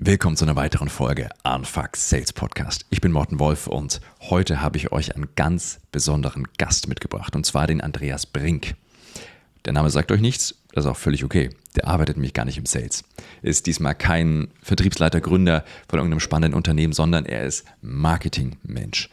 Willkommen zu einer weiteren Folge Unfuck Sales Podcast. Ich bin Morten Wolf und heute habe ich euch einen ganz besonderen Gast mitgebracht, und zwar den Andreas Brink. Der Name sagt euch nichts, das ist auch völlig okay. Der arbeitet nämlich gar nicht im Sales. Er ist diesmal kein Vertriebsleiter, Gründer von irgendeinem spannenden Unternehmen, sondern er ist Marketingmensch.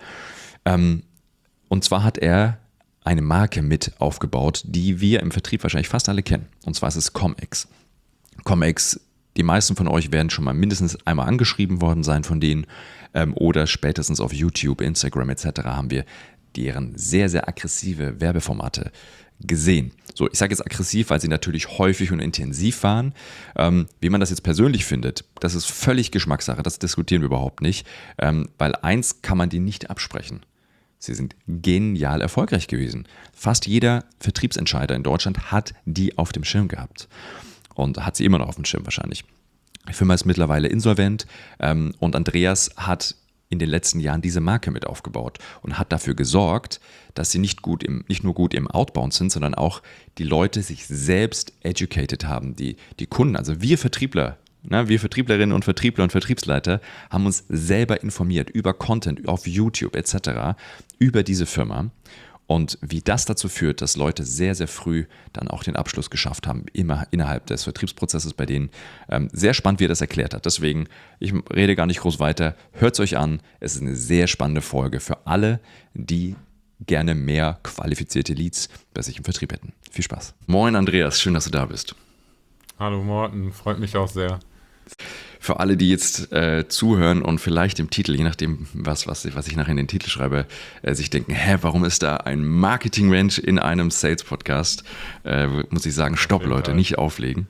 Und zwar hat er eine Marke mit aufgebaut, die wir im Vertrieb wahrscheinlich fast alle kennen. Und zwar ist es ComEx. ComEx, die meisten von euch werden schon mal mindestens einmal angeschrieben worden sein von denen oder spätestens auf YouTube, Instagram etc. haben wir deren sehr, sehr aggressive Werbeformate gesehen. So, ich sage jetzt aggressiv, weil sie natürlich häufig und intensiv waren. Wie man das jetzt persönlich findet, das ist völlig Geschmackssache, das diskutieren wir überhaupt nicht, weil eins kann man denen nicht absprechen. Sie sind genial erfolgreich gewesen. Fast jeder Vertriebsentscheider in Deutschland hat die auf dem Schirm gehabt. Und hat sie immer noch auf dem Schirm wahrscheinlich. Die Firma ist mittlerweile insolvent und Andreas hat in den letzten Jahren diese Marke mit aufgebaut und hat dafür gesorgt, dass sie nicht nur gut im Outbound sind, sondern auch die Leute sich selbst educated haben. Die Kunden, also wir Vertriebler, wir Vertrieblerinnen und Vertriebler und Vertriebsleiter haben uns selber informiert über Content auf YouTube etc. über diese Firma. Und wie das dazu führt, dass Leute sehr, sehr früh dann auch den Abschluss geschafft haben, immer innerhalb des Vertriebsprozesses bei denen. Sehr spannend, wie er das erklärt hat. Deswegen, ich rede gar nicht groß weiter. Hört es euch an. Es ist eine sehr spannende Folge für alle, die gerne mehr qualifizierte Leads bei sich im Vertrieb hätten. Viel Spaß. Moin Andreas, schön, dass du da bist. Hallo Morten, freut mich auch sehr. Für alle, die jetzt zuhören und vielleicht im Titel, je nachdem, was ich nachher in den Titel schreibe, sich denken, warum ist da ein Marketing-Mensch in einem Sales-Podcast? Muss ich sagen, stopp Leute, nicht auflegen.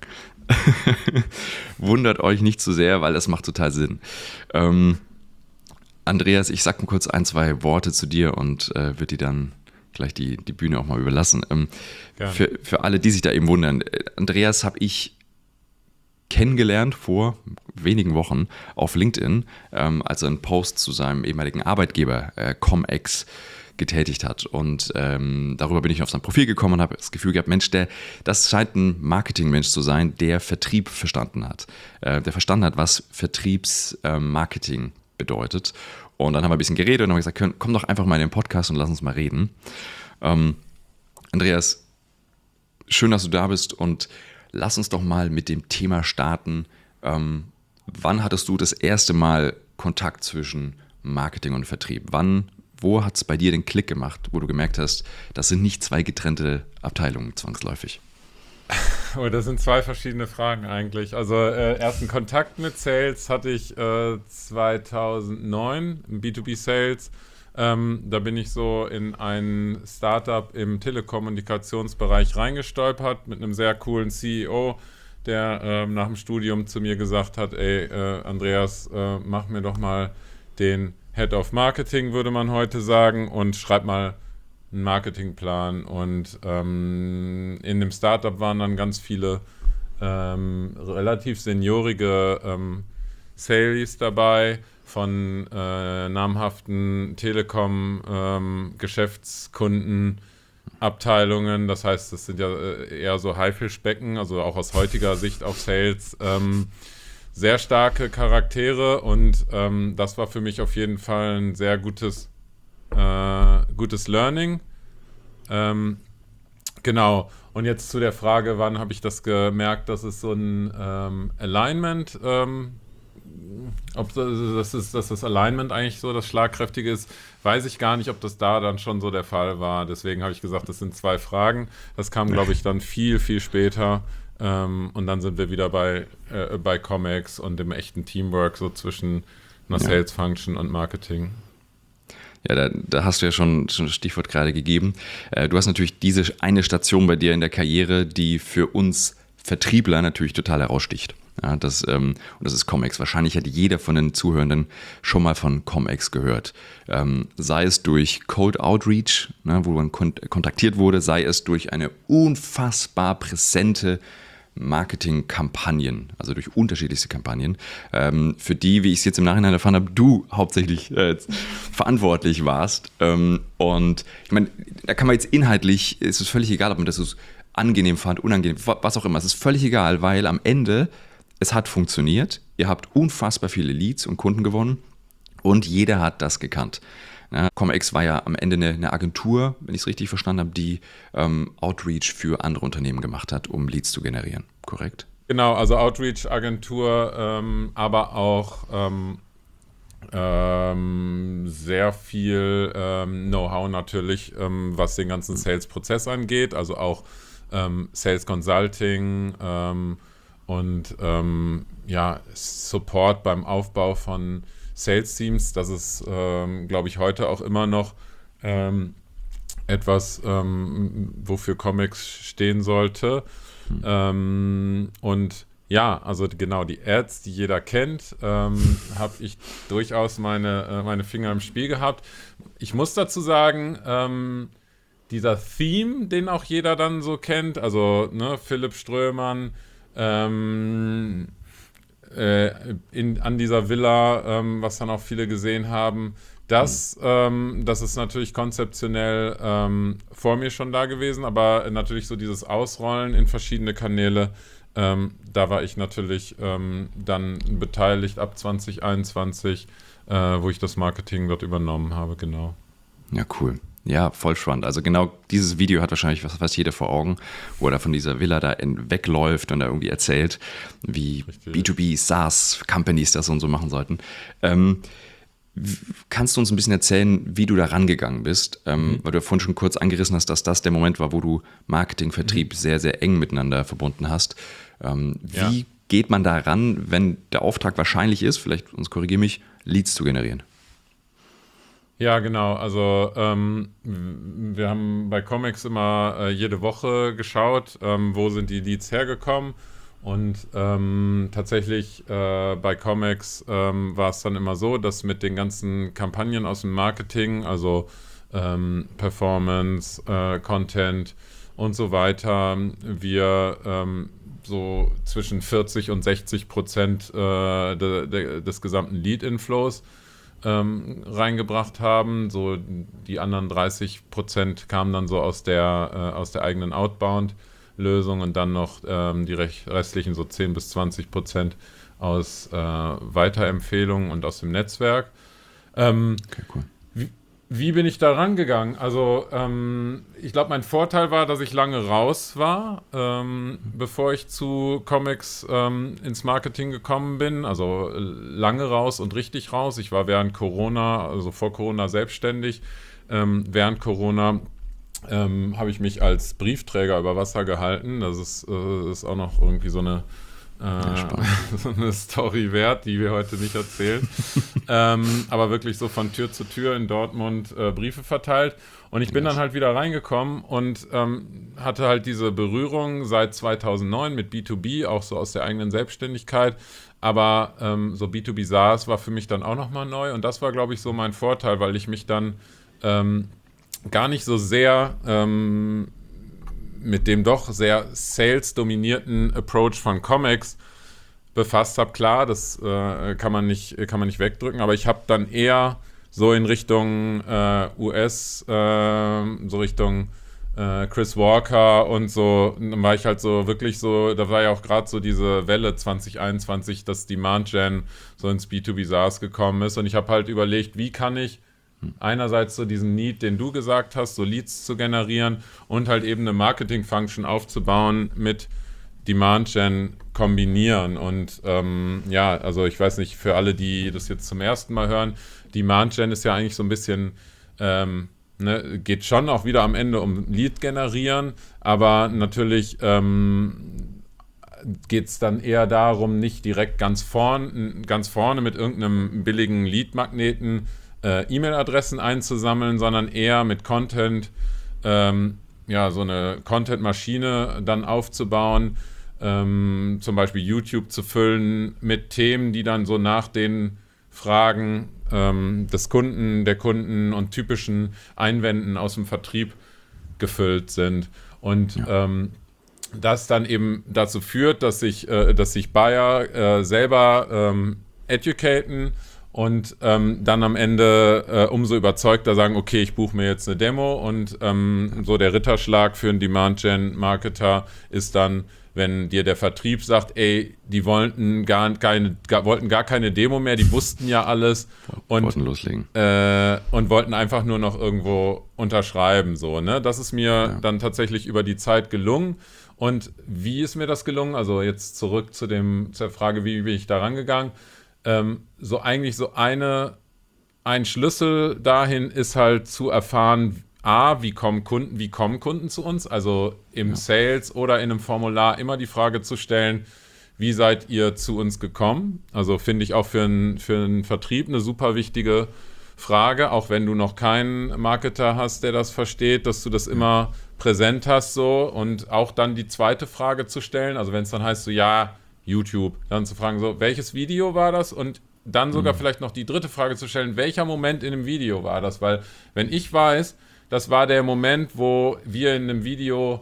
Wundert euch nicht zu sehr, weil das macht total Sinn. Andreas, ich sag mal kurz ein, zwei Worte zu dir und würde dir dann gleich die Bühne auch mal überlassen. Für alle, die sich da eben wundern, Andreas habe ich kennengelernt vor wenigen Wochen auf LinkedIn, als er einen Post zu seinem ehemaligen Arbeitgeber ComEx getätigt hat. Und darüber bin ich auf sein Profil gekommen und habe das Gefühl gehabt, Mensch, das scheint ein Marketingmensch zu sein, der Vertrieb verstanden hat. Der verstanden hat, was Vertriebsmarketing bedeutet. Und dann haben wir ein bisschen geredet und haben gesagt, komm doch einfach mal in den Podcast und lass uns mal reden. Andreas, schön, dass du da bist und lass uns doch mal mit dem Thema starten. Wann hattest du das erste Mal Kontakt zwischen Marketing und Vertrieb? Wo hat es bei dir den Klick gemacht, wo du gemerkt hast, das sind nicht zwei getrennte Abteilungen zwangsläufig? Oh, das sind zwei verschiedene Fragen eigentlich. Also ersten Kontakt mit Sales hatte ich 2009 im B2B-Sales. Da bin ich so in ein Startup im Telekommunikationsbereich reingestolpert mit einem sehr coolen CEO, der nach dem Studium zu mir gesagt hat, Andreas, mach mir doch mal den Head of Marketing, würde man heute sagen, und schreib mal einen Marketingplan. Und in dem Startup waren dann ganz viele relativ seniorige Sales dabei, von namhaften Telekom-Geschäftskundenabteilungen. Das heißt, das sind ja eher so Haifischbecken, also auch aus heutiger Sicht auf Sales. Sehr starke Charaktere und das war für mich auf jeden Fall ein sehr gutes Learning. Genau. Und jetzt zu der Frage, wann habe ich das gemerkt, dass es so ein Alignment dass das Alignment eigentlich so das Schlagkräftige ist, weiß ich gar nicht, ob das da dann schon so der Fall war. Deswegen habe ich gesagt, das sind zwei Fragen. Das kam, glaube ich, dann viel, viel später. Und dann sind wir wieder bei ComEx und dem echten Teamwork so zwischen einer Sales Function und Marketing. Ja, da hast du ja schon das Stichwort gerade gegeben. Du hast natürlich diese eine Station bei dir in der Karriere, die für uns Vertriebler natürlich total heraussticht. Ja, und das ist ComEx. Wahrscheinlich hat jeder von den Zuhörenden schon mal von ComEx gehört. Sei es durch Cold Outreach, wo man kontaktiert wurde, sei es durch eine unfassbar präsente Marketingkampagnen, also durch unterschiedlichste Kampagnen, für die, wie ich es jetzt im Nachhinein erfahren habe, du hauptsächlich verantwortlich warst. Und ich meine, da kann man jetzt inhaltlich, ist es völlig egal, ob man das so angenehm fand, unangenehm, was auch immer. Es ist völlig egal, weil am Ende es hat funktioniert, ihr habt unfassbar viele Leads und Kunden gewonnen und jeder hat das gekannt. ComEx war ja am Ende eine Agentur, wenn ich es richtig verstanden habe, die Outreach für andere Unternehmen gemacht hat, um Leads zu generieren, korrekt? Genau, also Outreach-Agentur, aber auch sehr viel Know-how natürlich, was den ganzen Sales-Prozess angeht, also auch Sales Consulting und Support beim Aufbau von Sales-Teams. Das ist, glaube ich, heute auch immer noch etwas, wofür ComEx stehen sollte. Und ja, also genau, die Ads, die jeder kennt, habe ich durchaus meine Finger im Spiel gehabt. Ich muss dazu sagen, dieser Theme, den auch jeder dann so kennt, also Philipp Strömann an dieser Villa, was dann auch viele gesehen haben, das ist natürlich konzeptionell vor mir schon da gewesen, aber natürlich so dieses Ausrollen in verschiedene Kanäle, da war ich natürlich dann beteiligt ab 2021, wo ich das Marketing dort übernommen habe, genau. Ja, cool. Ja, voll spannend. Also genau dieses Video hat wahrscheinlich fast jeder vor Augen, wo er da von dieser Villa da wegläuft und da irgendwie erzählt, wie richtig. B2B, SaaS-Companies das und so machen sollten. Kannst du uns ein bisschen erzählen, wie du da rangegangen bist? Weil du ja vorhin schon kurz angerissen hast, dass das der Moment war, wo du Marketing, Vertrieb sehr, sehr eng miteinander verbunden hast. Wie geht man da ran, wenn der Auftrag wahrscheinlich ist, vielleicht, uns korrigiere mich, Leads zu generieren? Ja, genau. Also wir haben bei ComEx immer jede Woche geschaut, wo sind die Leads hergekommen. Und tatsächlich bei ComEx war es dann immer so, dass mit den ganzen Kampagnen aus dem Marketing, also Performance, Content und so weiter, wir so zwischen 40% und 60% des gesamten Lead-Inflows reingebracht haben. So die anderen 30% kamen dann so aus der eigenen Outbound-Lösung und dann noch die restlichen so 10-20% aus Weiterempfehlungen und aus dem Netzwerk. Okay, cool. Wie bin ich da rangegangen? Also ich glaube, mein Vorteil war, dass ich lange raus war, bevor ich zu ComEx ins Marketing gekommen bin. Also lange raus und richtig raus. Ich war während Corona, also vor Corona selbstständig. Während Corona habe ich mich als Briefträger über Wasser gehalten. Das ist auch noch irgendwie so eine Story wert, die wir heute nicht erzählen. Aber wirklich so von Tür zu Tür in Dortmund Briefe verteilt. Und ich bin dann halt wieder reingekommen und hatte halt diese Berührung seit 2009 mit B2B, auch so aus der eigenen Selbstständigkeit. Aber so B2B SaaS war für mich dann auch nochmal neu. Und das war, glaube ich, so mein Vorteil, weil ich mich dann gar nicht so sehr mit dem doch sehr sales-dominierten Approach von ComEx befasst habe. Klar, das kann man nicht wegdrücken, aber ich habe dann eher so in Richtung US, so Richtung Chris Walker und so, dann war ich halt so wirklich so, da war ja auch gerade so diese Welle 2021, dass Demand Gen so ins B2B SaaS gekommen ist und ich habe halt überlegt, wie kann ich einerseits so diesen Need, den du gesagt hast, so Leads zu generieren und halt eben eine Marketing-Function aufzubauen mit Demand-Gen kombinieren. Und also ich weiß nicht, für alle, die das jetzt zum ersten Mal hören, Demand-Gen ist ja eigentlich so ein bisschen, geht schon auch wieder am Ende um Lead generieren, aber natürlich geht es dann eher darum, nicht direkt ganz vorne mit irgendeinem billigen Lead-Magneten E-Mail-Adressen einzusammeln, sondern eher mit Content, so eine Content-Maschine dann aufzubauen, zum Beispiel YouTube zu füllen mit Themen, die dann so nach den Fragen der Kunden und typischen Einwänden aus dem Vertrieb gefüllt sind. Und das dann eben dazu führt, dass sich Buyer selber educaten und dann am Ende umso überzeugter sagen, okay, ich buche mir jetzt eine Demo und so der Ritterschlag für einen Demand-Gen-Marketer ist dann, wenn dir der Vertrieb sagt, ey, die wollten gar keine Demo mehr, die wussten ja alles und wollten loslegen. Und wollten einfach nur noch irgendwo unterschreiben. So, ne? Das ist mir dann tatsächlich über die Zeit gelungen. Und wie ist mir das gelungen? Also jetzt zurück zur Frage, wie bin ich da rangegangen? Ein Schlüssel dahin ist halt zu erfahren, wie kommen Kunden zu uns? Also im Sales oder in einem Formular immer die Frage zu stellen, wie seid ihr zu uns gekommen? Also finde ich auch für einen Vertrieb eine super wichtige Frage, auch wenn du noch keinen Marketer hast, der das versteht, dass du das immer präsent hast so und auch dann die zweite Frage zu stellen, also wenn es dann heißt so, ja, YouTube, dann zu fragen so, welches Video war das? Und dann sogar vielleicht noch die dritte Frage zu stellen, welcher Moment in dem Video war das? Weil wenn ich weiß, das war der Moment, wo wir in einem Video,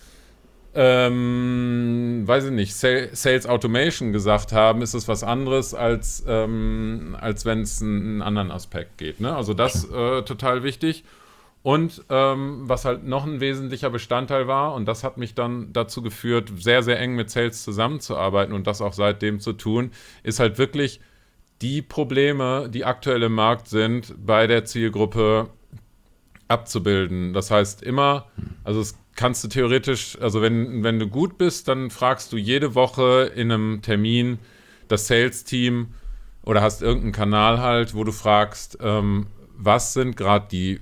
weiß ich nicht, Sales Automation gesagt haben, ist es was anderes, als wenn es einen anderen Aspekt geht. Ne? Also das total wichtig. Und was halt noch ein wesentlicher Bestandteil war, und das hat mich dann dazu geführt, sehr, sehr eng mit Sales zusammenzuarbeiten und das auch seitdem zu tun, ist halt wirklich die Probleme, die aktuell im Markt sind, bei der Zielgruppe abzubilden. Das heißt immer, also es kannst du theoretisch, also wenn du gut bist, dann fragst du jede Woche in einem Termin das Sales-Team oder hast irgendeinen Kanal halt, wo du fragst, was sind gerade die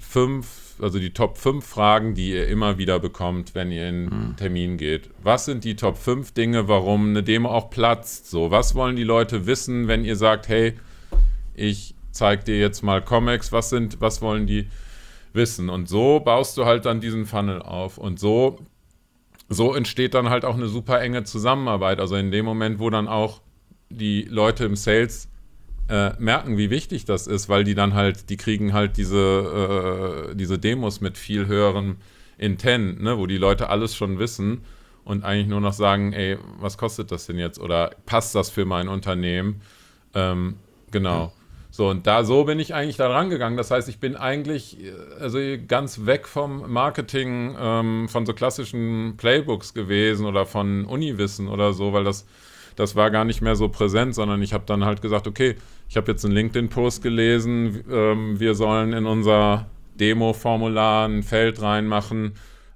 Top 5 Fragen, die ihr immer wieder bekommt, wenn ihr in einen Termin geht. Was sind die Top 5 Dinge, warum eine Demo auch platzt? So, was wollen die Leute wissen, wenn ihr sagt, hey, ich zeig dir jetzt mal Comex, was wollen die wissen? Und so baust du halt dann diesen Funnel auf. Und so entsteht dann halt auch eine super enge Zusammenarbeit. Also in dem Moment, wo dann auch die Leute im Sales merken, wie wichtig das ist, weil die kriegen halt diese Demos mit viel höherem Intent, ne, wo die Leute alles schon wissen und eigentlich nur noch sagen, ey, was kostet das denn jetzt? Oder passt das für mein Unternehmen? Genau. Ja. So, und so bin ich eigentlich da rangegangen. Das heißt, ich bin eigentlich ganz weg vom Marketing, von so klassischen Playbooks gewesen oder von Uniwissen oder so, weil das war gar nicht mehr so präsent, sondern ich habe dann halt gesagt, okay, ich habe jetzt einen LinkedIn-Post gelesen, wir sollen in unser Demo-Formular ein Feld reinmachen,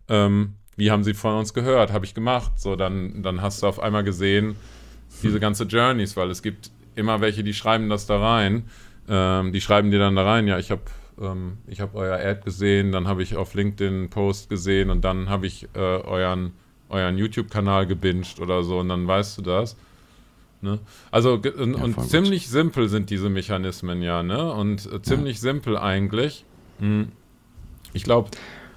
wie haben Sie von uns gehört? Habe ich gemacht. So, dann hast du auf einmal gesehen, diese ganze Journeys, weil es gibt immer welche, die schreiben das da rein, die schreiben dir dann da rein, ja, ich hab euer Ad gesehen, dann habe ich auf LinkedIn einen Post gesehen und dann habe ich euren YouTube-Kanal gebinged oder so und dann weißt du das. Ne? Also und ziemlich simpel sind diese Mechanismen ja, ne? Und ziemlich simpel eigentlich. Ich glaube,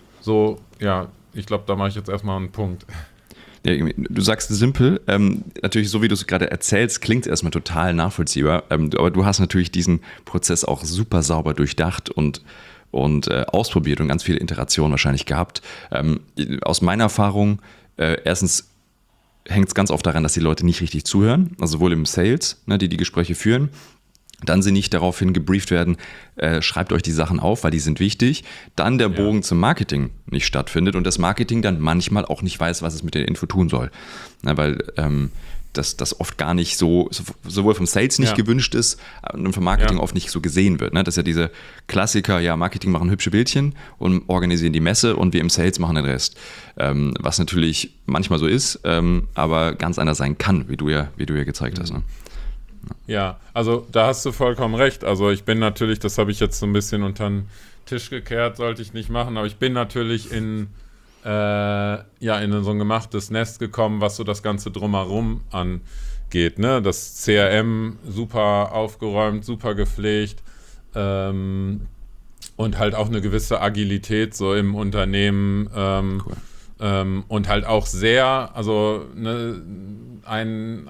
da mache ich jetzt erstmal einen Punkt. Ja, du sagst simpel, natürlich so wie du es gerade erzählst, klingt es erstmal total nachvollziehbar, aber du hast natürlich diesen Prozess auch super sauber durchdacht und ausprobiert und ganz viele Iterationen wahrscheinlich gehabt. Aus meiner Erfahrung, erstens hängt es ganz oft daran, dass die Leute nicht richtig zuhören, also sowohl im Sales, ne, die Gespräche führen, dann sie nicht daraufhin gebrieft werden, schreibt euch die Sachen auf, weil die sind wichtig, dann der Bogen zum Marketing nicht stattfindet und das Marketing dann manchmal auch nicht weiß, was es mit der Info tun soll. Na, weil das oft gar nicht sowohl vom Sales nicht gewünscht ist und vom Marketing oft nicht so gesehen wird. Ne? Das ist ja diese Klassiker, Marketing machen hübsche Bildchen und organisieren die Messe und wir im Sales machen den Rest. Was natürlich manchmal so ist, aber ganz anders sein kann, wie du ja gezeigt hast. Ne? Ja, also da hast du vollkommen recht. Also ich bin natürlich, das habe ich jetzt so ein bisschen unter den Tisch gekehrt, sollte ich nicht machen, aber ich bin natürlich in so ein gemachtes Nest gekommen, was so das Ganze drumherum angeht. Ne? Das CRM super aufgeräumt, super gepflegt und halt auch eine gewisse Agilität so im Unternehmen cool. Und halt auch sehr, also ein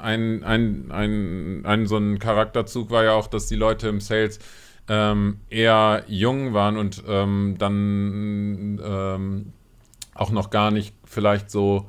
so ein Charakterzug war ja auch, dass die Leute im Sales eher jung waren und dann auch noch gar nicht vielleicht so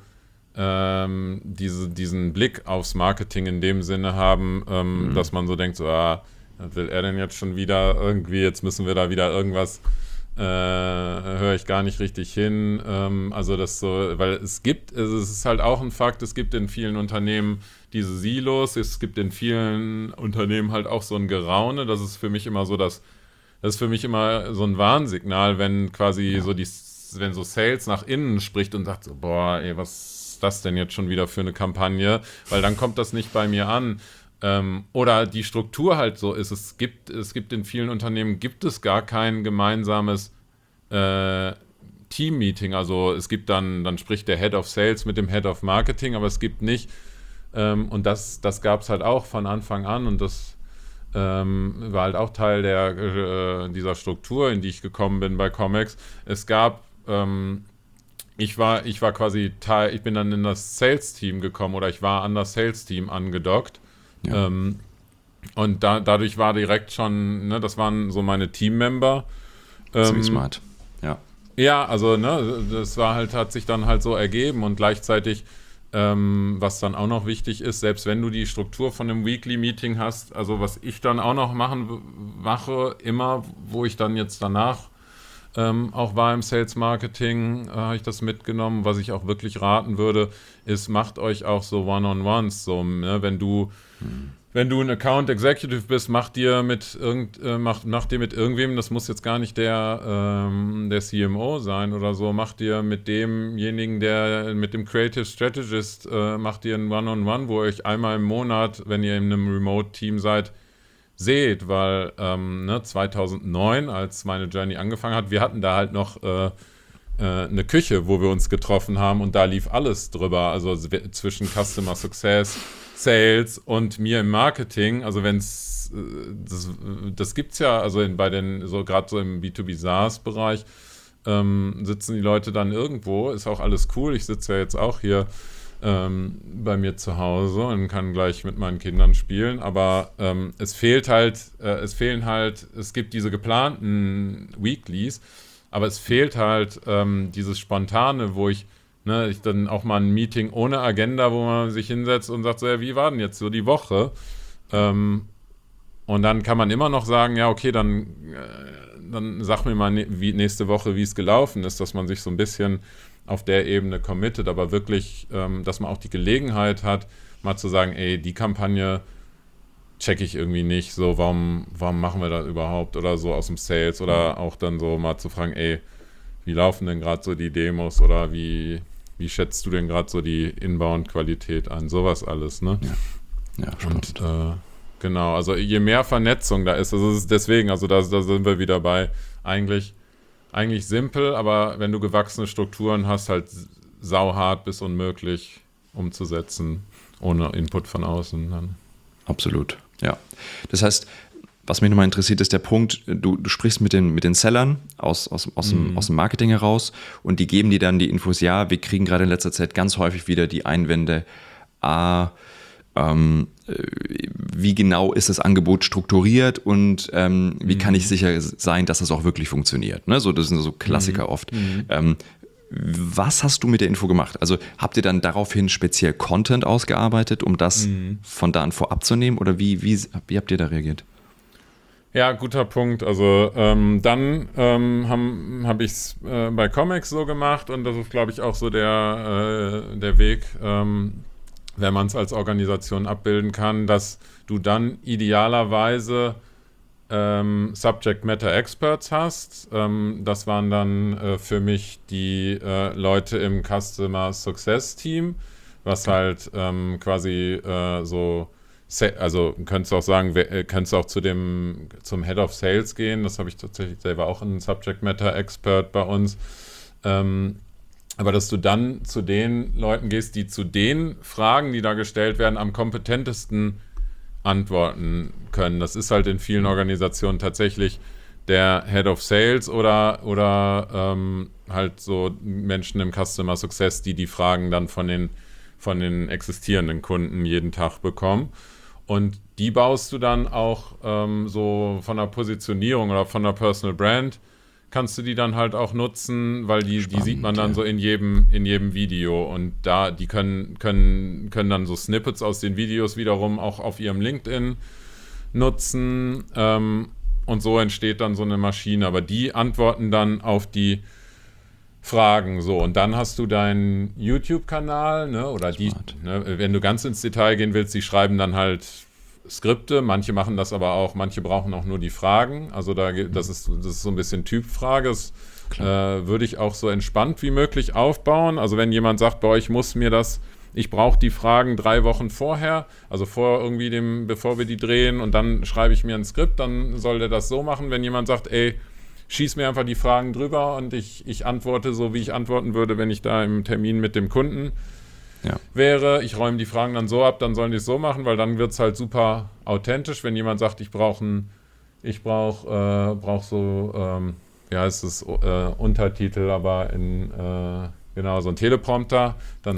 diesen Blick aufs Marketing in dem Sinne haben, dass man so denkt, so, was will er denn jetzt schon wieder irgendwie, jetzt müssen wir da wieder irgendwas höre ich gar nicht richtig hin. Also das so, weil es ist halt auch ein Fakt, es gibt in vielen Unternehmen diese Silos, es gibt in vielen Unternehmen halt auch so ein Geraune. Das ist für mich immer so das ist für mich immer so ein Warnsignal, wenn quasi wenn so Sales nach innen spricht und sagt so, boah, ey, was ist das denn jetzt schon wieder für eine Kampagne? Weil dann kommt das nicht bei mir an. Oder die Struktur halt so ist. Es gibt in vielen Unternehmen gibt es gar kein gemeinsames Team-Meeting. Also es gibt dann spricht der Head of Sales mit dem Head of Marketing, aber es gibt nicht, und das gab es halt auch von Anfang an und das war halt auch Teil dieser Struktur, in die ich gekommen bin bei Comex. Es gab, ich war quasi Teil, ich bin dann in das Sales-Team gekommen oder ich war an das Sales-Team angedockt. Ja. Und dadurch war direkt schon, ne, das waren so meine Teammember. Ziemlich smart, ja. Ja, also, ne, das hat sich dann halt so ergeben und gleichzeitig, was dann auch noch wichtig ist, selbst wenn du die Struktur von einem Weekly-Meeting hast, also was ich dann auch noch mache, immer, wo ich dann jetzt danach auch war im Sales Marketing, habe ich das mitgenommen. Was ich auch wirklich raten würde, ist, macht euch auch so One-on-Ones. So, ne? Wenn du ein Account Executive bist, mach dir mit irgendwem, das muss jetzt gar nicht der CMO sein oder so, mach dir mit demjenigen, mit dem Creative Strategist, macht dir ein One-on-One, wo ihr euch einmal im Monat, wenn ihr in einem Remote-Team seid, seht, weil 2009, als meine Journey angefangen hat, wir hatten da halt noch eine Küche, wo wir uns getroffen haben und da lief alles drüber, also zwischen Customer Success, Sales und mir im Marketing, also das gibt's ja, also gerade so im B2B SaaS-Bereich sitzen die Leute dann irgendwo, ist auch alles cool, ich sitze ja jetzt auch hier bei mir zu Hause und kann gleich mit meinen Kindern spielen, aber es gibt diese geplanten Weeklies, aber es fehlt halt dieses Spontane, wo ich dann auch mal ein Meeting ohne Agenda, wo man sich hinsetzt und sagt so, ja, wie war denn jetzt so die Woche? Und dann kann man immer noch sagen, ja, okay, dann sag mir mal nächste Woche, wie es gelaufen ist, dass man sich so ein bisschen auf der Ebene committet, aber wirklich, dass man auch die Gelegenheit hat, mal zu sagen, ey, die Kampagne checke ich irgendwie nicht, so, warum machen wir das überhaupt oder so aus dem Sales oder auch dann so mal zu fragen, ey, wie laufen denn gerade so die Demos oder wie schätzt du denn gerade so die Inbound-Qualität ein, sowas alles, ne? Ja, spannend. Und genau, also je mehr Vernetzung da ist, also es ist deswegen, also da sind wir wieder bei eigentlich simpel, aber wenn du gewachsene Strukturen hast, halt sauhart bis unmöglich umzusetzen, ohne Input von außen dann. Absolut, ja. Das heißt, was mich nochmal interessiert, ist der Punkt, du sprichst mit den Sellern aus dem Marketing heraus und die geben dir dann die Infos, ja, wir kriegen gerade in letzter Zeit ganz häufig wieder die Einwände, wie genau ist das Angebot strukturiert und wie kann ich sicher sein, dass das auch wirklich funktioniert. Ne? So, das sind so Klassiker oft. Was hast du mit der Info gemacht? Also habt ihr dann daraufhin speziell Content ausgearbeitet, um das von da an vorab zu nehmen oder wie habt ihr da reagiert? Ja, guter Punkt. Also dann habe ich es bei Comex so gemacht und das ist, glaube ich, auch so der Weg, wenn man es als Organisation abbilden kann, dass du dann idealerweise Subject Matter Experts hast. Das waren dann für mich die Leute im Customer Success Team, was halt quasi also könntest du auch sagen, könntest du auch zum Head of Sales gehen. Das habe ich tatsächlich selber auch ein Subject Matter Expert bei uns. Aber dass du dann zu den Leuten gehst, die zu den Fragen, die da gestellt werden, am kompetentesten antworten können. Das ist halt in vielen Organisationen tatsächlich der Head of Sales oder halt so Menschen im Customer Success, die Fragen dann von den existierenden Kunden jeden Tag bekommen. Und die baust du dann auch so von der Positionierung oder von der Personal Brand, kannst du die dann halt auch nutzen, weil die sieht man dann so in jedem Video und die können dann so Snippets aus den Videos wiederum auch auf ihrem LinkedIn nutzen und so entsteht dann so eine Maschine. Aber die antworten dann auf die Fragen. So, und dann hast du deinen YouTube-Kanal, ne, oder wenn du ganz ins Detail gehen willst, die schreiben dann halt Skripte, manche machen das aber auch, manche brauchen auch nur die Fragen. Also das ist so ein bisschen Typfrage. Das würde ich auch so entspannt wie möglich aufbauen. Also wenn jemand sagt, boah, ich brauche die Fragen 3 Wochen vorher, also bevor wir die drehen, und dann schreibe ich mir ein Skript, dann soll der das so machen. Wenn jemand sagt, ey, schieß mir einfach die Fragen drüber und ich antworte so, wie ich antworten würde, wenn ich da im Termin mit dem Kunden wäre. Ich räume die Fragen dann so ab, dann sollen die es so machen, weil dann wird es halt super authentisch. Wenn jemand sagt, ich brauche so, wie heißt es, Untertitel, aber so ein Teleprompter,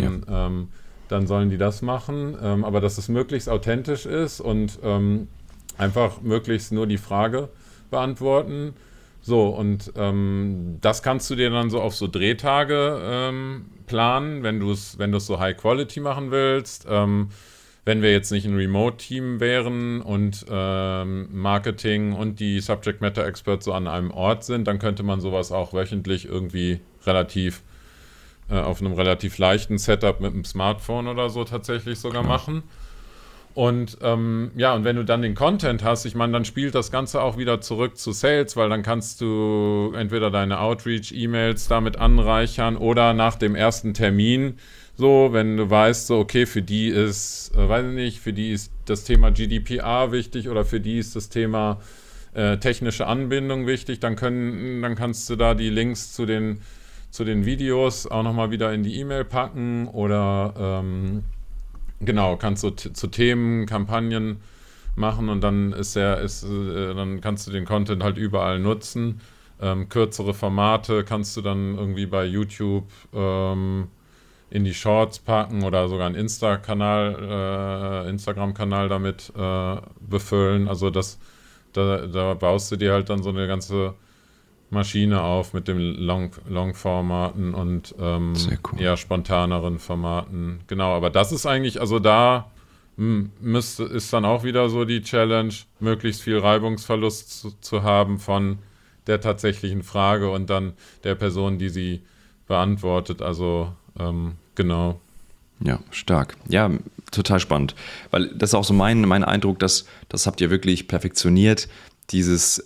dann sollen die das machen. Aber dass es möglichst authentisch ist und einfach möglichst nur die Frage beantworten. So, und das kannst du dir dann so auf so Drehtage planen, wenn du es so High Quality machen willst. Wenn wir jetzt nicht ein Remote-Team wären und Marketing und die Subject Matter Experts so an einem Ort sind, dann könnte man sowas auch wöchentlich irgendwie auf einem relativ leichten Setup mit einem Smartphone oder so tatsächlich sogar machen. Und und wenn du dann den Content hast, ich meine, dann spielt das Ganze auch wieder zurück zu Sales, weil dann kannst du entweder deine Outreach-E-Mails damit anreichern oder nach dem ersten Termin, so, wenn du weißt, so, okay, für die ist das Thema GDPR wichtig oder für die ist das Thema technische Anbindung wichtig, dann kannst du da die Links zu den Videos auch nochmal wieder in die E-Mail packen oder kannst du zu Themen, Kampagnen machen und dann dann kannst du den Content halt überall nutzen. Kürzere Formate kannst du dann irgendwie bei YouTube in die Shorts packen oder sogar einen Instagram-Kanal damit befüllen. Also da baust du dir halt dann so eine ganze Maschine auf mit den Long-Formaten und eher spontaneren Formaten. Genau, aber das ist eigentlich, also da ist dann auch wieder so die Challenge, möglichst viel Reibungsverlust zu haben von der tatsächlichen Frage und dann der Person, die sie beantwortet. Also genau. Ja, stark. Ja, total spannend. Weil das ist auch so mein Eindruck, das habt ihr wirklich perfektioniert, diese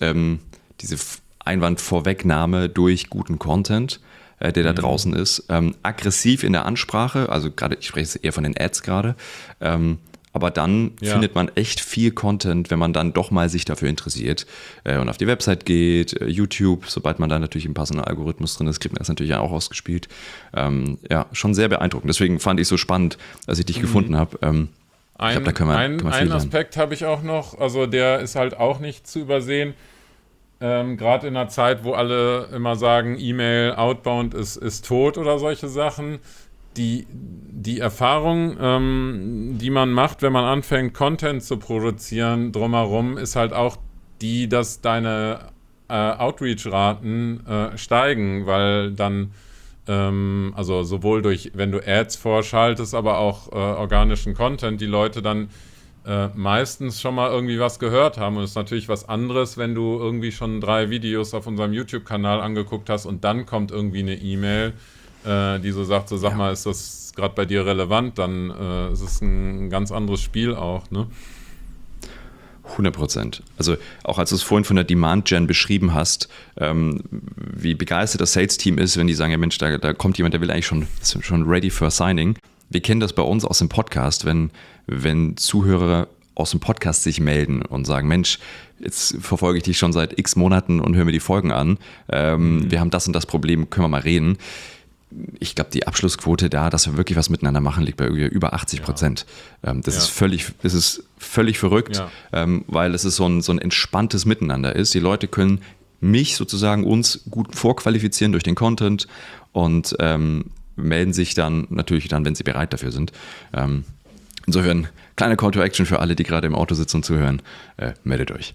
Einwandvorwegnahme durch guten Content, der da draußen ist. Aggressiv in der Ansprache, also gerade, ich spreche jetzt eher von den Ads gerade, aber dann findet man echt viel Content, wenn man dann doch mal sich dafür interessiert und auf die Website geht, YouTube, sobald man da natürlich ein passender Algorithmus drin ist, kriegt man das natürlich auch ausgespielt. Schon sehr beeindruckend. Deswegen fand ich so spannend, als ich dich gefunden habe. Einen Aspekt habe ich auch noch, also der ist halt auch nicht zu übersehen. Gerade in einer Zeit, wo alle immer sagen, E-Mail, Outbound ist tot oder solche Sachen. Die Erfahrung, die man macht, wenn man anfängt, Content zu produzieren drumherum, ist halt auch die, dass deine Outreach-Raten steigen, weil dann, also sowohl wenn du Ads vorschaltest, aber auch organischen Content, die Leute dann meistens schon mal irgendwie was gehört haben. Und es ist natürlich was anderes, wenn du irgendwie schon 3 Videos auf unserem YouTube-Kanal angeguckt hast und dann kommt irgendwie eine E-Mail, die so sagt, sag mal, ist das gerade bei dir relevant? Dann ist es ein ganz anderes Spiel auch, ne? 100%. Also auch als du es vorhin von der Demand-Gen beschrieben hast, wie begeistert das Sales-Team ist, wenn die sagen, ja Mensch, da kommt jemand, der will eigentlich schon ready for signing. Wir kennen das bei uns aus dem Podcast, wenn Zuhörer aus dem Podcast sich melden und sagen, Mensch, jetzt verfolge ich dich schon seit x Monaten und höre mir die Folgen an. Wir haben das und das Problem, können wir mal reden. Ich glaube, die Abschlussquote da, dass wir wirklich was miteinander machen, liegt bei über 80%. Das ist völlig verrückt, weil es ist so ein entspanntes Miteinander ist. Die Leute können uns gut vorqualifizieren durch den Content und melden sich dann natürlich, wenn sie bereit dafür sind. Insofern, kleine Call to Action für alle, die gerade im Auto sitzen und zuhören. Meldet euch.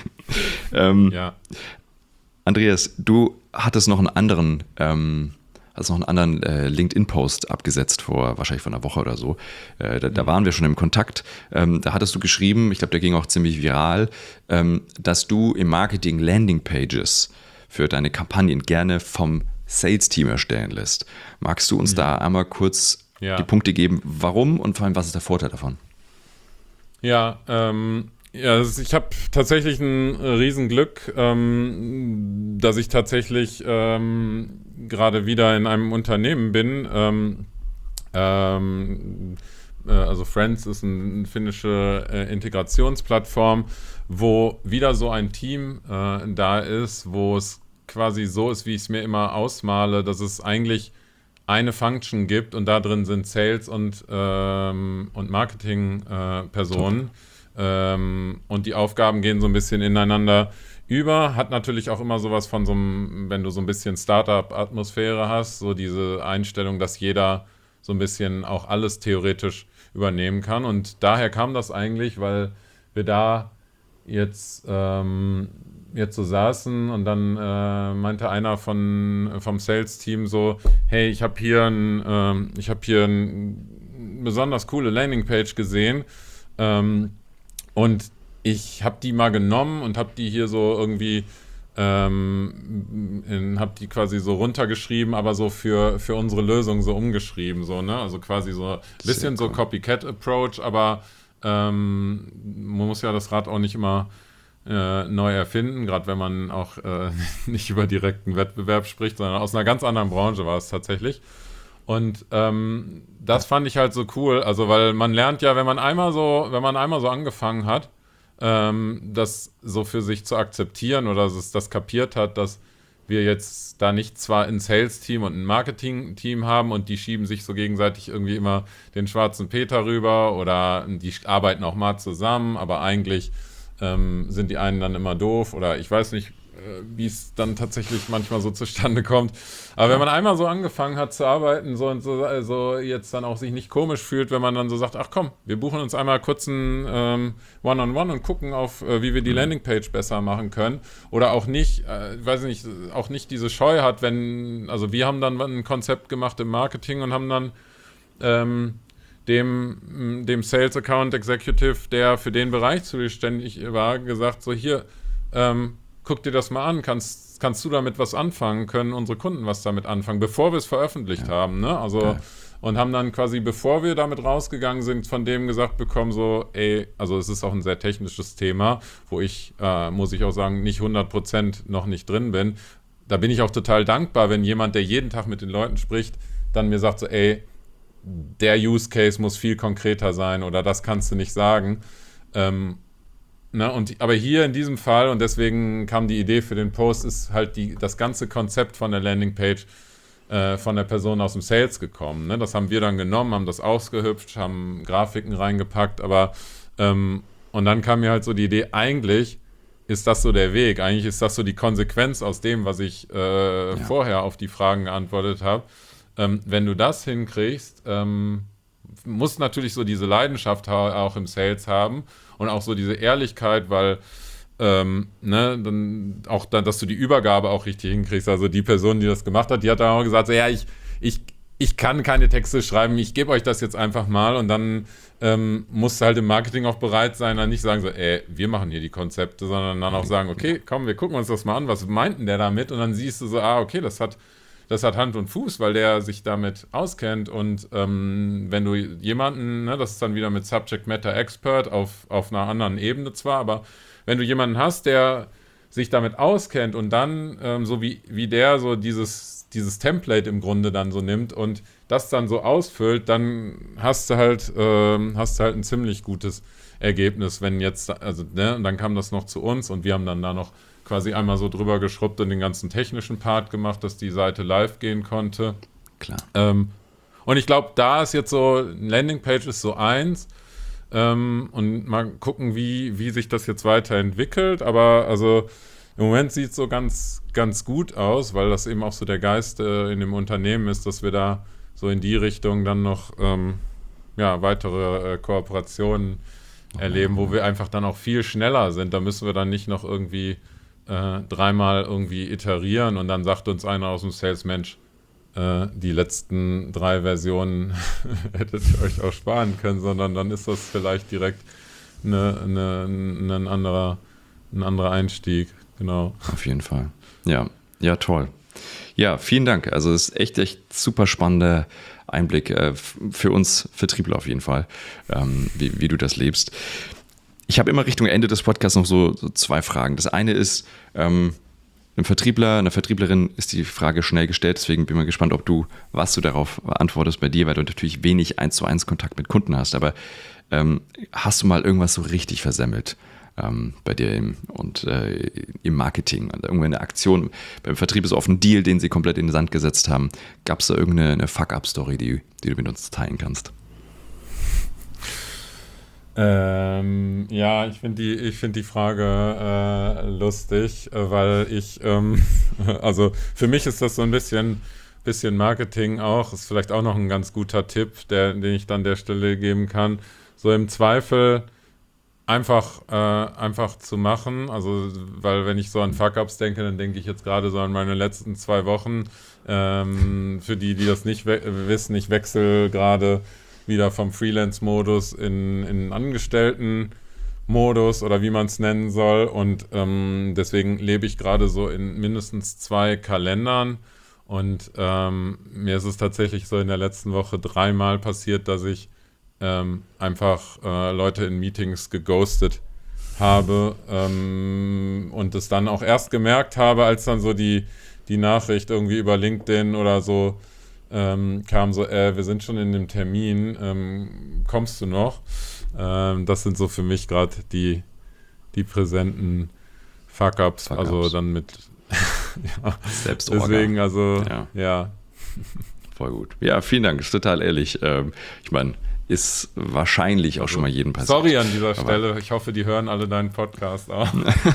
Andreas, du hattest noch einen anderen hast noch einen anderen LinkedIn-Post abgesetzt wahrscheinlich vor einer Woche oder so. Da waren wir schon im Kontakt. Da hattest du geschrieben, ich glaube, der ging auch ziemlich viral, dass du im Marketing Landingpages für deine Kampagnen gerne vom Sales-Team erstellen lässt. Magst du uns da einmal kurz die Punkte geben, warum und vor allem, was ist der Vorteil davon? Ja, ich habe tatsächlich ein Riesenglück, dass ich tatsächlich gerade wieder in einem Unternehmen bin. Also Friends ist eine finnische Integrationsplattform, wo wieder so ein Team da ist, wo es quasi so ist, wie ich es mir immer ausmale, dass es eigentlich eine Function gibt und da drin sind Sales und Marketing-Personen. Und die Aufgaben gehen so ein bisschen ineinander über. Hat natürlich auch immer sowas von so einem, wenn du so ein bisschen Startup-Atmosphäre hast, so diese Einstellung, dass jeder so ein bisschen auch alles theoretisch übernehmen kann. Und daher kam das eigentlich, weil wir da jetzt so saßen und dann meinte einer vom Sales-Team so, hey, ich habe hier eine besonders coole Landingpage gesehen und ich habe die mal genommen und habe die hier so irgendwie habe die quasi so runtergeschrieben, aber so für unsere Lösung so umgeschrieben, so, ne? Also quasi so ein bisschen so Copycat-Approach, aber man muss ja das Rad auch nicht immer neu erfinden, gerade wenn man auch nicht über direkten Wettbewerb spricht, sondern aus einer ganz anderen Branche war es tatsächlich. Und das fand ich halt so cool, also weil man lernt ja, wenn man einmal so angefangen hat, das so für sich zu akzeptieren oder dass es das kapiert hat, dass wir jetzt da nicht zwar ein Sales-Team und ein Marketing-Team haben und die schieben sich so gegenseitig irgendwie immer den schwarzen Peter rüber oder die arbeiten auch mal zusammen, aber eigentlich sind die einen dann immer doof oder ich weiß nicht, wie es dann tatsächlich manchmal so zustande kommt. Aber wenn man einmal so angefangen hat zu arbeiten so und so, also jetzt dann auch sich nicht komisch fühlt, wenn man dann so sagt, ach komm, wir buchen uns einmal kurz ein One-on-One und gucken auf, wie wir die Landingpage besser machen können. Oder auch nicht, weiß nicht, auch nicht diese Scheu hat, also wir haben dann ein Konzept gemacht im Marketing und haben dann dem Sales Account Executive, der für den Bereich zuständig war, gesagt, so hier, guck dir das mal an, kannst du damit was anfangen, können unsere Kunden was damit anfangen, bevor wir es veröffentlicht haben, ne? Also, und haben dann quasi, bevor wir damit rausgegangen sind, von dem gesagt bekommen, so, also es ist auch ein sehr technisches Thema, wo ich, muss ich auch sagen, nicht 100% noch nicht drin bin. Da bin ich auch total dankbar, wenn jemand, der jeden Tag mit den Leuten spricht, dann mir sagt so, der Use Case muss viel konkreter sein oder das kannst du nicht sagen. Aber hier in diesem Fall, und deswegen kam die Idee für den Post, ist halt das ganze Konzept von der Landingpage von der Person aus dem Sales gekommen. Ne? Das haben wir dann genommen, haben das ausgehübscht, haben Grafiken reingepackt, und dann kam mir halt so die Idee, eigentlich ist das so der Weg, eigentlich ist das so die Konsequenz aus dem, was ich vorher auf die Fragen geantwortet habe. Wenn du das hinkriegst, musst natürlich so diese Leidenschaft auch im Sales haben und auch so diese Ehrlichkeit, weil dann auch dann, dass du die Übergabe auch richtig hinkriegst. Also die Person, die das gemacht hat, die hat dann auch gesagt, so, ja, ich kann keine Texte schreiben, ich gebe euch das jetzt einfach mal und dann musst du halt im Marketing auch bereit sein, dann nicht sagen so, wir machen hier die Konzepte, sondern dann auch sagen, okay, komm, wir gucken uns das mal an, was meint denn der damit? Und dann siehst du so, okay, das hat Hand und Fuß, weil der sich damit auskennt und wenn du jemanden, das ist dann wieder mit Subject Matter Expert auf einer anderen Ebene zwar, aber wenn du jemanden hast, der sich damit auskennt und dann so wie der so dieses Template im Grunde dann so nimmt und das dann so ausfüllt, dann hast du halt ein ziemlich gutes Ergebnis, wenn jetzt, und dann kam das noch zu uns und wir haben dann da noch quasi einmal so drüber geschrubbt und den ganzen technischen Part gemacht, dass die Seite live gehen konnte. Klar. Und ich glaube, da ist jetzt so, Landingpage ist so eins und mal gucken, wie sich das jetzt weiterentwickelt, aber also im Moment sieht es so ganz, ganz gut aus, weil das eben auch so der Geist in dem Unternehmen ist, dass wir da so in die Richtung dann noch weitere Kooperationen erleben, wo wir einfach dann auch viel schneller sind. Da müssen wir dann nicht noch irgendwie dreimal irgendwie iterieren und dann sagt uns einer aus dem Sales, Mensch, die letzten 3 Versionen hättet ihr euch auch sparen können, sondern dann ist das vielleicht direkt ein anderer Einstieg. Genau. Auf jeden Fall. Ja, ja, toll. Ja, vielen Dank. Also es ist echt super spannender Einblick für uns Vertriebler auf jeden Fall, wie du das lebst. Ich habe immer Richtung Ende des Podcasts noch so 2 Fragen. Das eine ist, einem Vertriebler, einer Vertrieblerin ist die Frage schnell gestellt, deswegen bin ich mal gespannt, was du darauf antwortest bei dir, weil du natürlich wenig 1:1 Kontakt mit Kunden hast. Aber hast du mal irgendwas so richtig versemmelt bei dir im Marketing? Also irgendeine Aktion, beim Vertrieb ist oft ein Deal, den sie komplett in den Sand gesetzt haben. Gab es da irgendeine Fuck-Up-Story, die du mit uns teilen kannst? Ja, ich finde die Frage lustig, weil also für mich ist das so ein bisschen Marketing auch, ist vielleicht auch noch ein ganz guter Tipp, den ich dann der Stelle geben kann. So im Zweifel einfach zu machen, also weil wenn ich so an Fuck-Ups denke, dann denke ich jetzt gerade so an meine letzten 2 Wochen. Für die das nicht wissen, ich wechsle gerade wieder vom Freelance-Modus in Angestellten-Modus oder wie man es nennen soll. Und deswegen lebe ich gerade so in mindestens 2 Kalendern. Und mir ist es tatsächlich so in der letzten Woche 3-mal passiert, dass ich einfach Leute in Meetings geghostet habe und es dann auch erst gemerkt habe, als dann so die Nachricht irgendwie über LinkedIn oder so kam so, wir sind schon in dem Termin, kommst du noch? Das sind so für mich gerade die präsenten Fuck-Ups, also dann mit ja, Selbstorga. Deswegen, also, ja. Voll gut. Ja, vielen Dank, ist total ehrlich. Ich meine, ist wahrscheinlich auch schon mal jedem passiert. Sorry an dieser Stelle, ich hoffe, die hören alle deinen Podcast auch.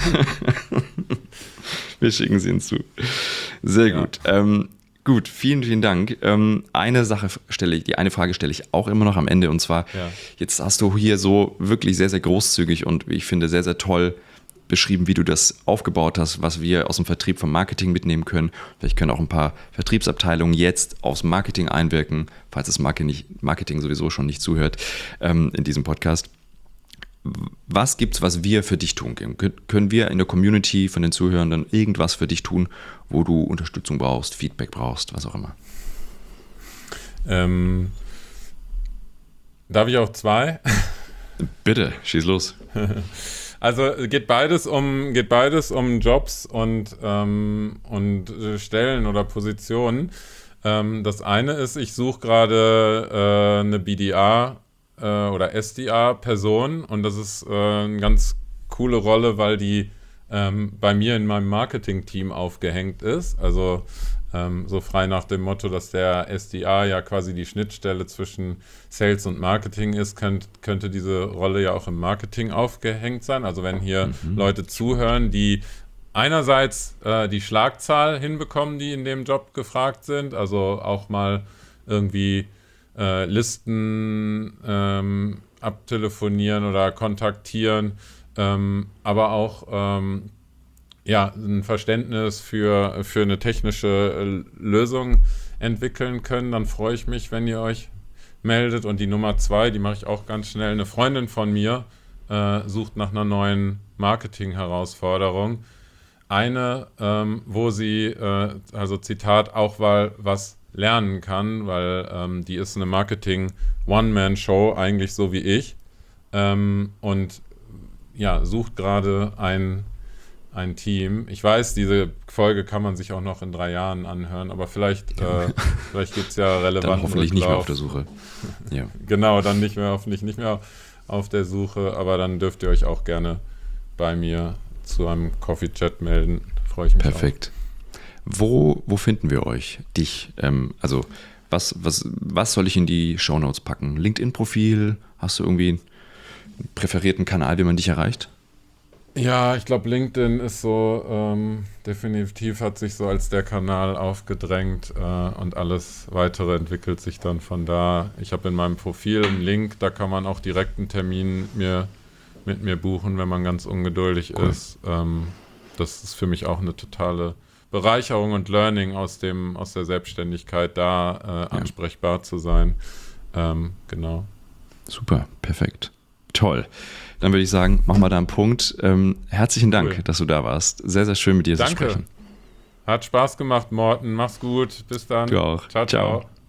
Wir schicken sie hinzu. Sehr gut. Gut, vielen Dank. Eine Frage stelle ich auch immer noch am Ende, und zwar, jetzt hast du hier so wirklich sehr, sehr großzügig und wie ich finde, sehr, sehr toll beschrieben, wie du das aufgebaut hast, was wir aus dem Vertrieb vom Marketing mitnehmen können. Vielleicht können auch ein paar Vertriebsabteilungen jetzt aufs Marketing einwirken, falls das Marketing sowieso schon nicht zuhört in diesem Podcast. Was gibt's, was wir für dich tun können? Können wir in der Community von den Zuhörern irgendwas für dich tun, wo du Unterstützung brauchst, Feedback brauchst, was auch immer? Darf ich auch 2? Bitte, schieß los. Also geht beides um Jobs und Stellen oder Positionen. Das eine ist, ich suche gerade eine BDA oder SDA-Person, und das ist eine ganz coole Rolle, weil die bei mir in meinem Marketing-Team aufgehängt ist. Also so frei nach dem Motto, dass der SDA ja quasi die Schnittstelle zwischen Sales und Marketing ist, könnte diese Rolle ja auch im Marketing aufgehängt sein. Also wenn hier Leute zuhören, die einerseits die Schlagzahl hinbekommen, die in dem Job gefragt sind, also auch mal irgendwie Listen abtelefonieren oder kontaktieren, aber auch ein Verständnis für eine technische Lösung entwickeln können, dann freue ich mich, wenn ihr euch meldet. Und die Nummer 2, die mache ich auch ganz schnell. Eine Freundin von mir sucht nach einer neuen Marketing-Herausforderung. Eine, wo sie, also Zitat, auch mal was lernen kann, weil die ist eine Marketing-One-Man-Show, eigentlich so wie ich, und ja, sucht gerade ein Team. Ich weiß, diese Folge kann man sich auch noch in 3 Jahren anhören, aber vielleicht gibt es ja relevanten Dann hoffentlich nicht mehr auf Rücklauf. der Suche. Ja. Genau, dann hoffentlich nicht mehr auf der Suche, aber dann dürft ihr euch auch gerne bei mir zu einem Coffee-Chat melden. Freue ich mich Perfekt. Wo finden wir dich? Also was soll ich in die Shownotes packen? LinkedIn-Profil? Hast du irgendwie einen präferierten Kanal, wie man dich erreicht? Ja, ich glaube, LinkedIn ist so, definitiv hat sich so als der Kanal aufgedrängt, und alles Weitere entwickelt sich dann von da. Ich habe in meinem Profil einen Link, da kann man auch direkt einen Termin mit mir buchen, wenn man ganz ungeduldig ist. Das ist für mich auch eine totale Bereicherung und Learning aus der Selbstständigkeit, da ansprechbar zu sein. Genau. Super, perfekt. Toll. Dann würde ich sagen, machen wir da einen Punkt. Herzlichen Dank, dass du da warst. Sehr, sehr schön mit dir zu sprechen. Hat Spaß gemacht, Morten. Mach's gut. Bis dann. Du auch. Ciao, ciao.